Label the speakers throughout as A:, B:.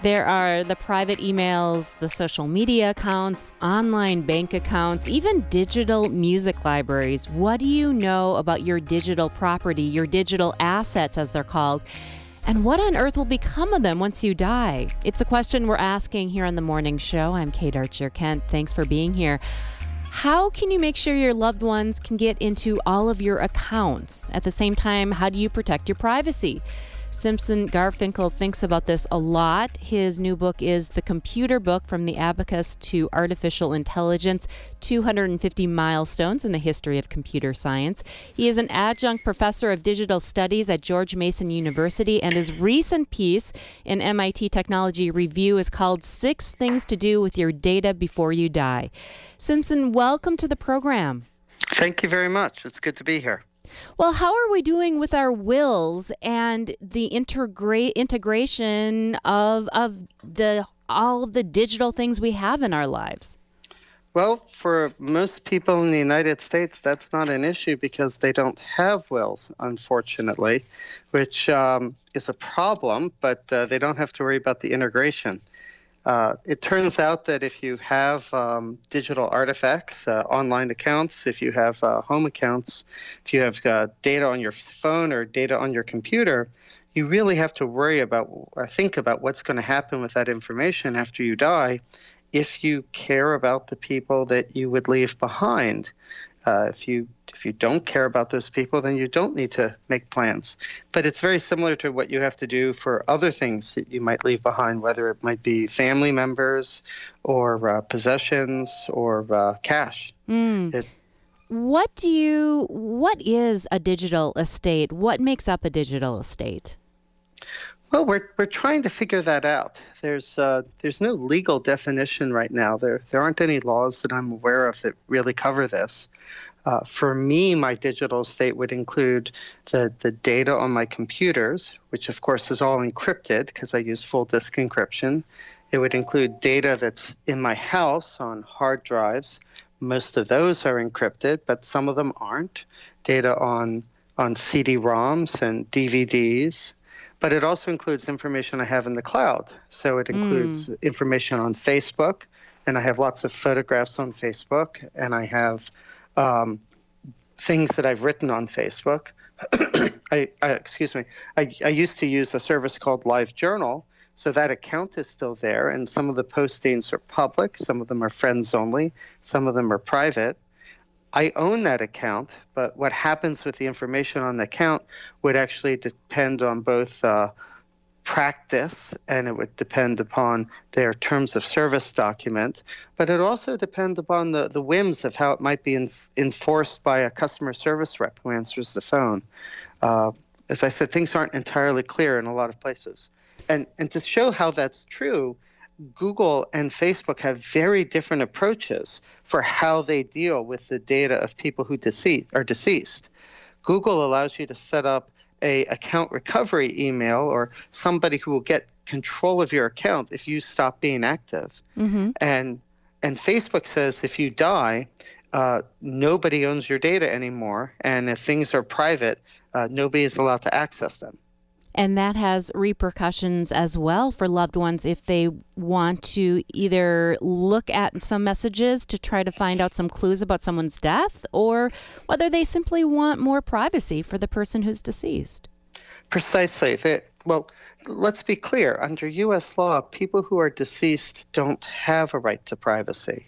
A: There are the private emails, the social media accounts, online bank accounts, even digital music libraries. What do you know about your digital property, your digital assets as they're called? And what on earth will become of them once you die? It's a question we're asking here on the morning show. I'm Kate Archer-Kent. Thanks for being here. How can you make sure your loved ones can get into all of your accounts? At the same time, how do you protect your privacy? Simpson Garfinkel thinks about this a lot. His new book is The Computer Book: From the Abacus to Artificial Intelligence, 250 Milestones in the History of Computer Science. He is an adjunct professor of digital studies at George Mason University, and his recent piece in MIT Technology Review is called 6 Things to Do with Your Data Before You Die. Simpson, welcome to the program.
B: Thank you very much. It's good to be here.
A: Well, how are we doing with our wills and the integration of all of the digital things we have in our lives?
B: Well, for most people in the United States, that's not an issue because they don't have wills, unfortunately, which is a problem, but they don't have to worry about the integration. It turns out that if you have digital artifacts, online accounts, if you have home accounts, if you have data on your phone or data on your computer, you really have to worry about or think about what's going to happen with that information after you die if you care about the people that you would leave behind. If you don't care about those people, then you don't need to make plans. But it's very similar to what you have to do for other things that you might leave behind, whether it might be family members or possessions or cash.
A: What is a digital estate? What makes up a digital estate?
B: Well, we're trying to figure that out. There's no legal definition right now. There aren't any laws that I'm aware of that really cover this. For me, my digital estate would include the data on my computers, which of course is all encrypted because I use full disk encryption. It would include data that's in my house on hard drives. Most of those are encrypted, but some of them aren't. Data on CD-ROMs and DVDs. But it also includes information I have in the cloud. So it includes information on Facebook, and I have lots of photographs on Facebook, and I have things that I've written on Facebook. I used to use a service called LiveJournal, so that account is still there, and some of the postings are public, some of them are friends only, some of them are private. I own that account, but what happens with the information on the account would actually depend on both practice, and it would depend upon their terms of service document, but it also depends upon the whims of how it might be enforced by a customer service rep who answers the phone. As I said, things aren't entirely clear in a lot of places. And to show how that's true, Google and Facebook have very different approaches for how they deal with the data of people who are deceased. Google allows you to set up a account recovery email or somebody who will get control of your account if you stop being active. And Facebook says if you die, nobody owns your data anymore, and if things are private, nobody is allowed to access them.
A: And that has repercussions as well for loved ones if they want to either look at some messages to try to find out some clues about someone's death, or whether they simply want more privacy for the person who's deceased.
B: Precisely. Well, let's be clear. Under U.S. law, people who are deceased don't have a right to privacy.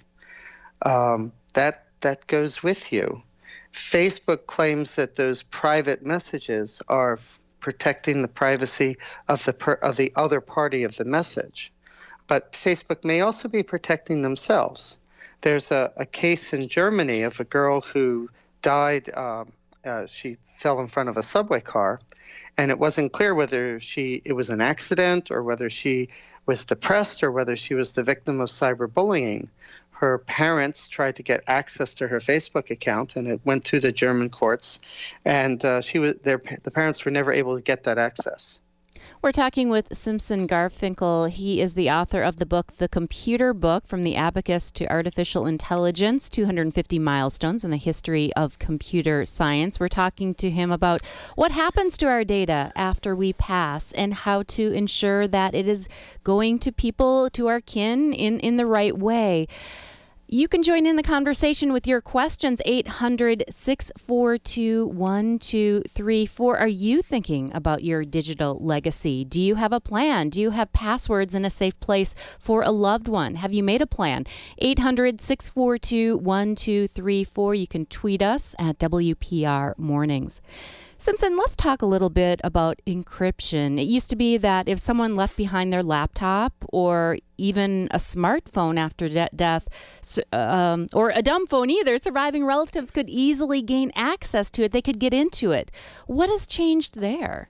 B: That goes with you. Facebook claims that those private messages are protecting the privacy of the other party of the message. But Facebook may also be protecting themselves. There's a case in Germany of a girl who died. She fell in front of a subway car, and it wasn't clear whether it was an accident or whether she was depressed or whether she was the victim of cyberbullying. Her parents tried to get access to her Facebook account, and it went through the German courts, and the parents were never able to get that access.
A: We're talking with Simpson Garfinkel. He is the author of the book, The Computer Book, From the Abacus to Artificial Intelligence, 250 Milestones in the History of Computer Science. We're talking to him about what happens to our data after we pass and how to ensure that it is going to people, to our kin, in the right way. You can join in the conversation with your questions, 800-642-1234. Are you thinking about your digital legacy? Do you have a plan? Do you have passwords in a safe place for a loved one? Have you made a plan? 800-642-1234. You can tweet us at WPR Mornings. Simpson, let's talk a little bit about encryption. It used to be that if someone left behind their laptop or even a smartphone after death, or a dumb phone either, surviving relatives could easily gain access to it. They could get into it. What has changed there?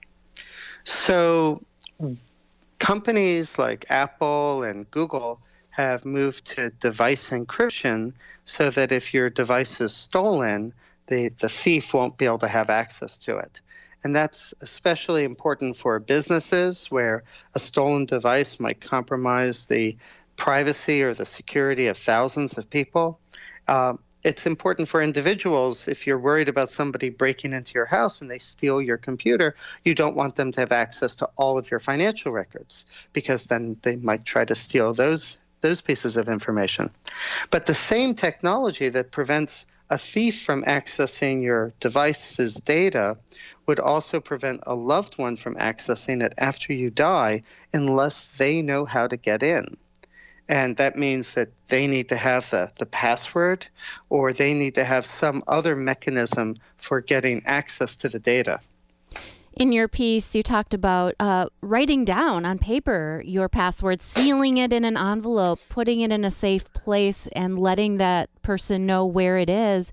B: So companies like Apple and Google have moved to device encryption so that if your device is stolen, the thief won't be able to have access to it. And that's especially important for businesses where a stolen device might compromise the privacy or the security of thousands of people. It's important for individuals. If you're worried about somebody breaking into your house and they steal your computer, you don't want them to have access to all of your financial records, because then they might try to steal those pieces of information. But the same technology that prevents a thief from accessing your device's data would also prevent a loved one from accessing it after you die unless they know how to get in. And that means that they need to have the password, or they need to have some other mechanism for getting access to the data.
A: In your piece, you talked about writing down on paper your password, sealing it in an envelope, putting it in a safe place, and letting that person know where it is.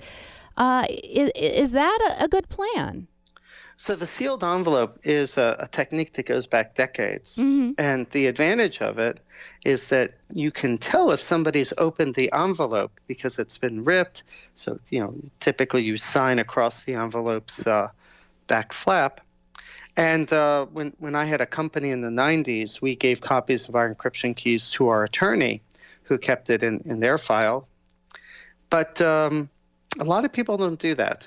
A: Is that a good plan?
B: So the sealed envelope is a technique that goes back decades. Mm-hmm. And the advantage of it is that you can tell if somebody's opened the envelope because it's been ripped. So, typically you sign across the envelope's back flap. And when I had a company in the 90s, we gave copies of our encryption keys to our attorney, who kept it in their file. But a lot of people don't do that.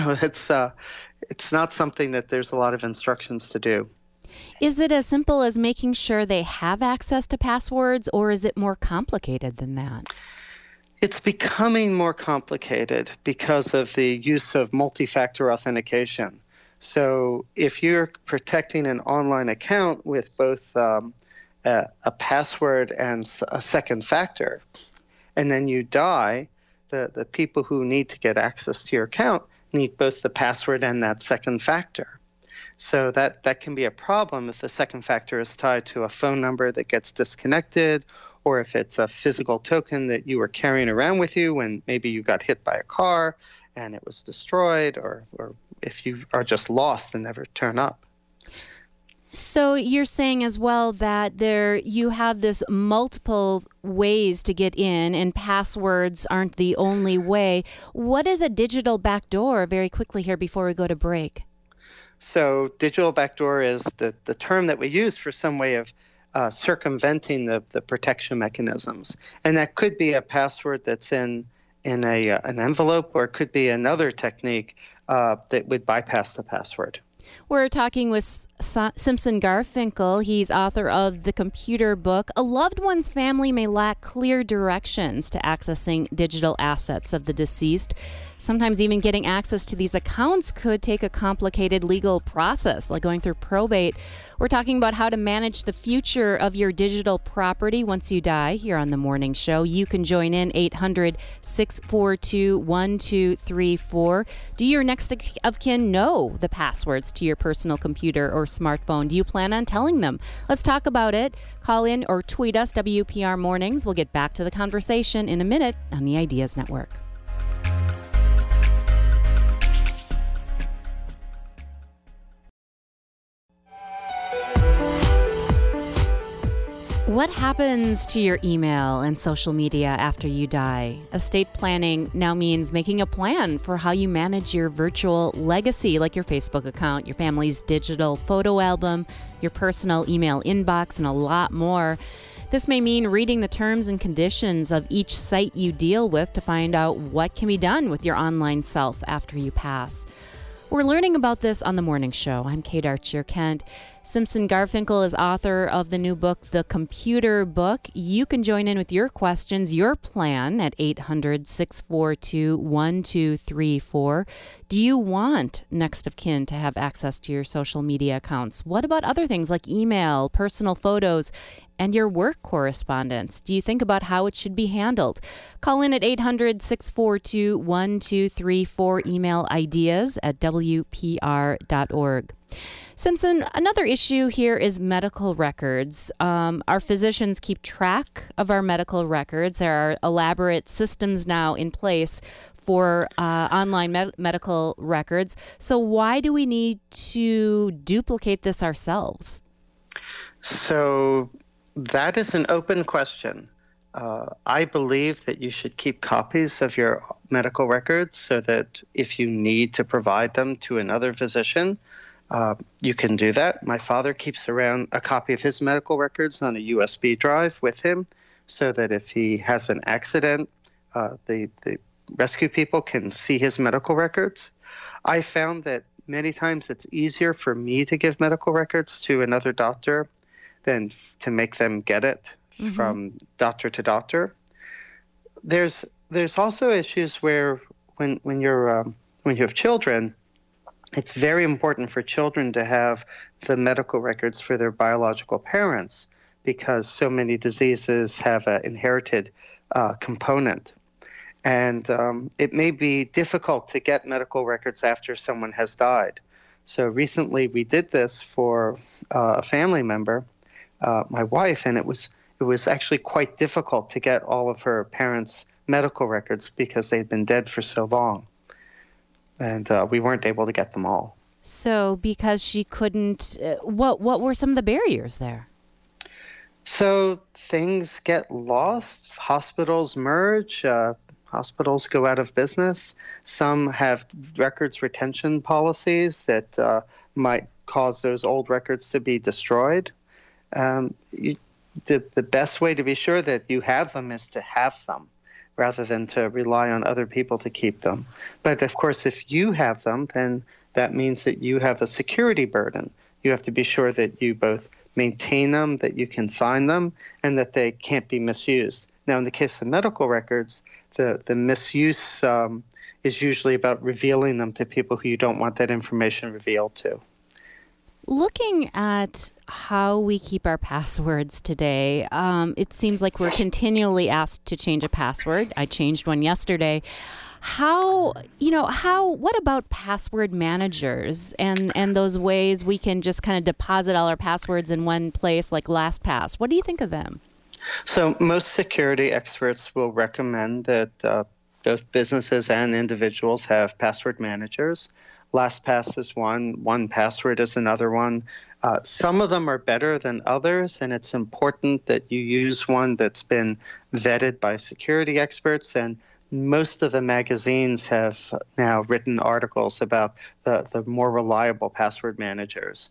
B: It's not something that there's a lot of instructions to do.
A: Is it as simple as making sure they have access to passwords, or is it more complicated than that?
B: It's becoming more complicated because of the use of multi-factor authentication. So if you're protecting an online account with both a password and a second factor, and then you die, the people who need to get access to your account need both the password and that second factor. So that can be a problem if the second factor is tied to a phone number that gets disconnected, or if it's a physical token that you were carrying around with you when maybe you got hit by a car and it was destroyed, or if you are just lost and never turn up.
A: So you're saying as well that you have this multiple ways to get in, and passwords aren't the only way. What is a digital backdoor, very quickly here before we go to break?
B: So digital backdoor is the term that we use for some way of circumventing the protection mechanisms. And that could be a password that's in an envelope, or it could be another technique that would bypass the password.
A: We're talking with Simpson Garfinkel. He's author of The Computer Book. A loved one's family may lack clear directions to accessing digital assets of the deceased. Sometimes even getting access to these accounts could take a complicated legal process, like going through probate. We're talking about how to manage the future of your digital property once you die here on The Morning Show. You can join in 800-642-1234. Do your next of kin know the passwords to your personal computer or smartphone? Do you plan on telling them? Let's talk about it. Call in or tweet us, WPR Mornings. We'll get back to the conversation in a minute on the Ideas Network. What happens to your email and social media after you die? Estate planning now means making a plan for how you manage your virtual legacy, like your Facebook account, your family's digital photo album, your personal email inbox, and a lot more. This may mean reading the terms and conditions of each site you deal with to find out what can be done with your online self after you pass. We're learning about this on The Morning Show. I'm Kate Archer-Kent. Simpson Garfinkel is author of the new book, The Computer Book. You can join in with your questions, your plan at 800-642-1234. Do you want next of kin to have access to your social media accounts? What about other things like email, personal photos, and your work correspondence? Do you think about how it should be handled? Call in at 800-642-1234. Email ideas at WPR.org. Simpson, another issue here is medical records. Our physicians keep track of our medical records. There are elaborate systems now in place for online medical records. So why do we need to duplicate this ourselves?
B: So that is an open question. I believe that you should keep copies of your medical records so that if you need to provide them to another physician, you can do that. My father keeps around a copy of his medical records on a USB drive with him so that if he has an accident, the rescue people can see his medical records. I found that many times it's easier for me to give medical records to another doctor than to make them get it from doctor to doctor. There's also issues where when you have children, it's very important for children to have the medical records for their biological parents because so many diseases have an inherited component. And it may be difficult to get medical records after someone has died. So recently we did this for a family member, my wife, and it was actually quite difficult to get all of her parents' medical records because they'd been dead for so long. And we weren't able to get them all.
A: So because she couldn't, what were some of the barriers there?
B: So things get lost. Hospitals merge. Hospitals go out of business. Some have records retention policies that might cause those old records to be destroyed. The best way to be sure that you have them is to have them, rather than to rely on other people to keep them. But of course, if you have them, then that means that you have a security burden. You have to be sure that you both maintain them, that you can find them, and that they can't be misused. Now, in the case of medical records, the misuse is usually about revealing them to people who you don't want that information revealed to.
A: Looking at how we keep our passwords today, it seems like we're continually asked to change a password. I changed one yesterday. What about password managers and those ways we can just kind of deposit all our passwords in one place like LastPass? What do you think of them?
B: So most security experts will recommend that both businesses and individuals have password managers. LastPass is one. 1Password is another one. Some of them are better than others, and it's important that you use one that's been vetted by security experts. And most of the magazines have now written articles about the more reliable password managers.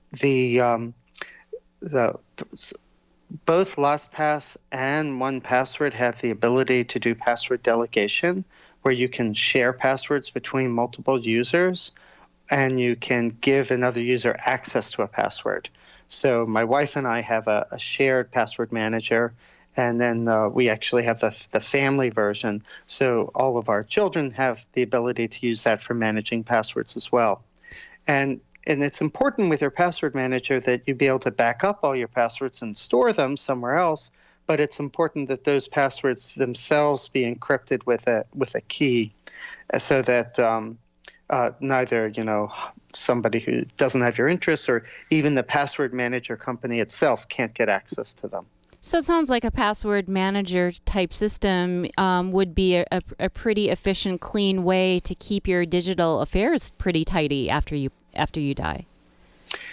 B: Both LastPass and 1Password have the ability to do password delegation, where you can share passwords between multiple users and you can give another user access to a password. So my wife and I have a shared password manager, and then we actually have the family version. So all of our children have the ability to use that for managing passwords as well. And it's important with your password manager that you be able to back up all your passwords and store them somewhere else, but it's important that those passwords themselves be encrypted with a key so that neither, somebody who doesn't have your interests or even the password manager company itself can't get access to them.
A: So it sounds like a password manager type system would be a pretty efficient, clean way to keep your digital affairs pretty tidy after you die.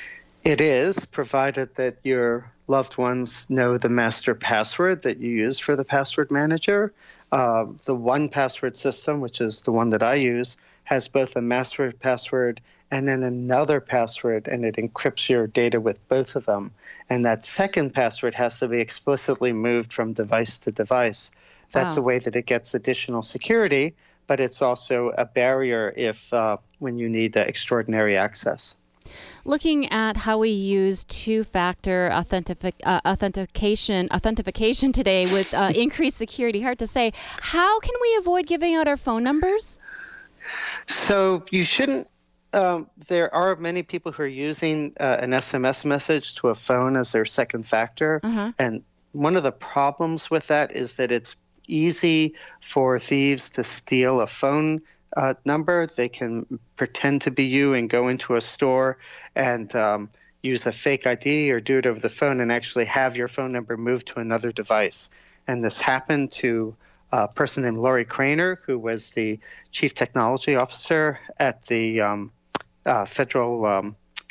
B: It is, provided that your loved ones know the master password that you use for the password manager. The 1Password system, which is the one that I use, has both a master password and then another password, and it encrypts your data with both of them. And that second password has to be explicitly moved from device to device. That's
A: Wow.
B: a way that it gets additional security, but it's also a barrier if when you need extraordinary access.
A: Looking at how we use two-factor authentication today with increased security, hard to say. How can we avoid giving out our phone numbers?
B: So you shouldn't. There are many people who are using an SMS message to a phone as their second factor.
A: Uh-huh.
B: And one of the problems with that is that it's easy for thieves to steal a phone number. They can pretend to be you and go into a store and use a fake ID or do it over the phone and actually have your phone number moved to another device. And this happened to a person named Lori Craner, who was the chief technology officer at the Federal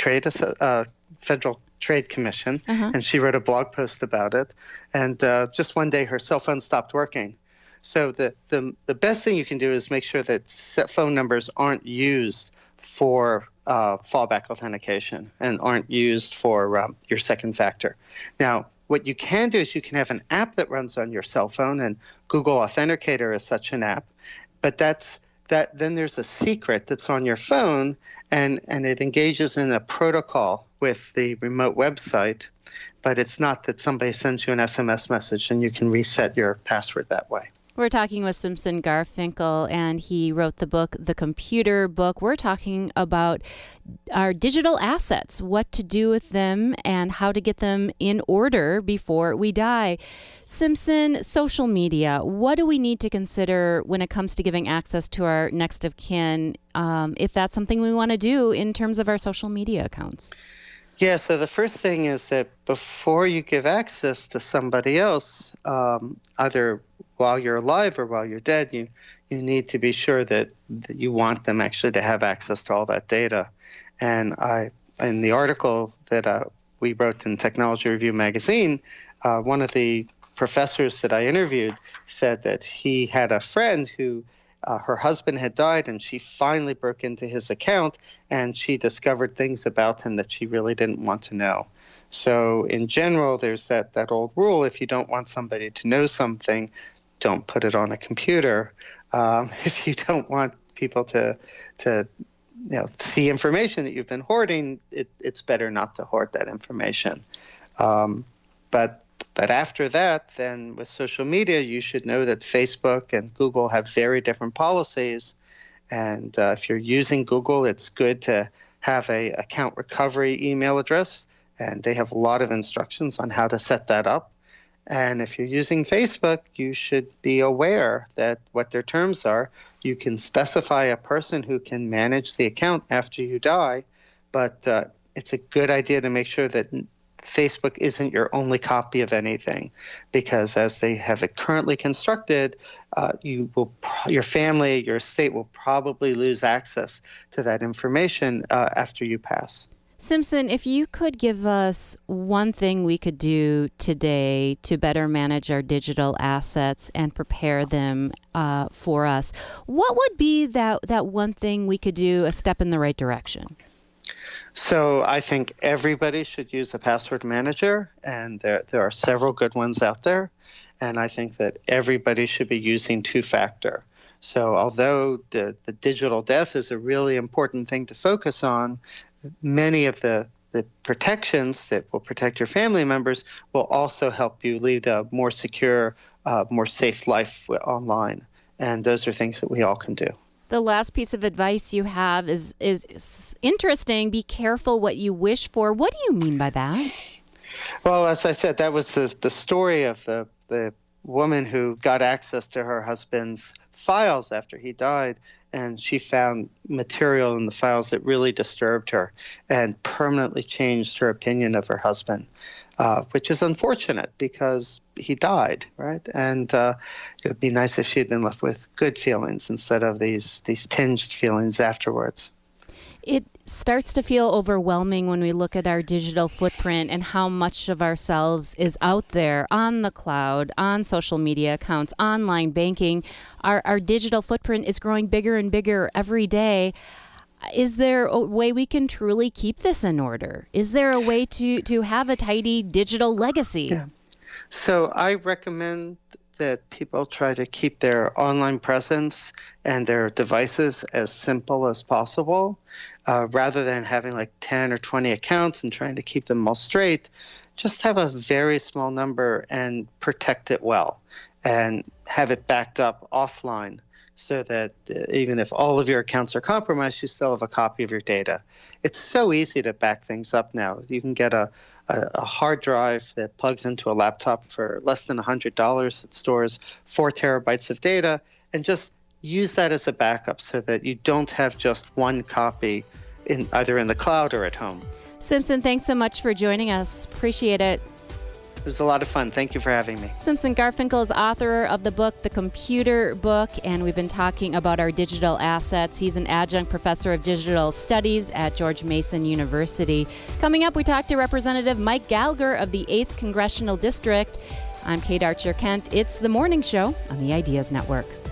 B: Trade Commission, and she wrote a blog post about it. And just one day, her cell phone stopped working. So the best thing you can do is make sure that phone numbers aren't used for fallback authentication and aren't used for your second factor. Now, what you can do is you can have an app that runs on your cell phone, and Google Authenticator is such an app. But then there's a secret that's on your phone, and it engages in a protocol with the remote website. But it's not that somebody sends you an SMS message and you can reset your password that way.
A: We're talking with Simpson Garfinkel, and he wrote the book, The Computer Book. We're talking about our digital assets, what to do with them, and how to get them in order before we die. Simpson, social media, what do we need to consider when it comes to giving access to our next of kin, if that's something we want to do in terms of our social media accounts?
B: Yeah, so the first thing is that before you give access to somebody else, either while you're alive or while you're dead, you need to be sure that you want them actually to have access to all that data. And in the article that we wrote in Technology Review magazine, one of the professors that I interviewed said that he had a friend who her husband had died, and she finally broke into his account, and she discovered things about him that she really didn't want to know. So in general, there's that old rule: if you don't want somebody to know something, don't put it on a computer. If you don't want people to see information that you've been hoarding, it's better not to hoard that information. But after that, then with social media, you should know that Facebook and Google have very different policies. And if you're using Google, it's good to have a account recovery email address, and they have a lot of instructions on how to set that up. And if you're using Facebook, you should be aware that what their terms are. You can specify a person who can manage the account after you die, but it's a good idea to make sure that Facebook isn't your only copy of anything, because as they have it currently constructed, your family, your estate will probably lose access to that information after you pass.
A: Simpson, if you could give us one thing we could do today to better manage our digital assets and prepare them for us, what would be that one thing we could do, a step in the right direction?
B: So I think everybody should use a password manager, and there are several good ones out there. And I think that everybody should be using two-factor. So although the digital death is a really important thing to focus on, many of the protections that will protect your family members will also help you lead a more secure, more safe life online. And those are things that we all can do.
A: The last piece of advice you have is interesting. Be careful what you wish for. What do you mean by that?
B: Well, as I said, that was the story of the woman who got access to her husband's files after he died, and she found material in the files that really disturbed her and permanently changed her opinion of her husband, which is unfortunate because he died, right? And it would be nice if she had been left with good feelings instead of these tinged feelings afterwards.
A: It starts to feel overwhelming when we look at our digital footprint and how much of ourselves is out there on the cloud, on social media accounts, online banking. Our digital footprint is growing bigger and bigger every day. Is there a way we can truly keep this in order? Is there a way to have a tidy digital legacy?
B: Yeah. So I recommend that people try to keep their online presence and their devices as simple as possible, rather than having like 10 or 20 accounts and trying to keep them all straight. Just have a very small number and protect it well and have it backed up offline, so that even if all of your accounts are compromised, you still have a copy of your data. It's so easy to back things up now. You can get a hard drive that plugs into a laptop for less than $100 that stores 4 terabytes of data, and just use that as a backup so that you don't have just one copy either in the cloud or at home.
A: Simpson, thanks so much for joining us. Appreciate it.
B: It was a lot of fun. Thank you for having me.
A: Simpson Garfinkel is author of the book, The Computer Book, and we've been talking about our digital assets. He's an adjunct professor of digital studies at George Mason University. Coming up, we talk to Representative Mike Gallagher of the 8th Congressional District. I'm Kate Archer-Kent. It's The Morning Show on the Ideas Network.